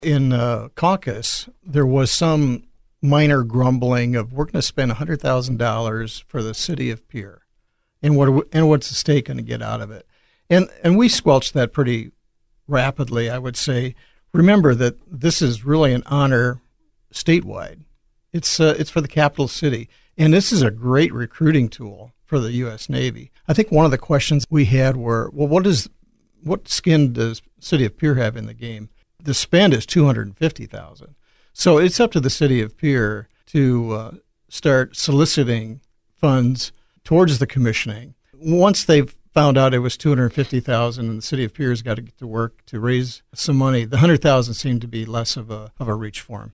In caucus, there was some minor grumbling of we're going to spend $100,000 for the city of Pierre, and what's the state going to get out of it? And we squelched that pretty rapidly, I would say. Remember that this is really an honor statewide. It's for the capital city, and this is a great recruiting tool for the U.S. Navy. I think one of the questions we had were, well, what skin does city of Pierre have in the game? The spend is $250,000. So it's up to the city of Pierre to start soliciting funds towards the commissioning. Once they've found out it was $250,000 and the city of Pierre's got to get to work to raise some money, the $100,000 seemed to be less of a reach for them.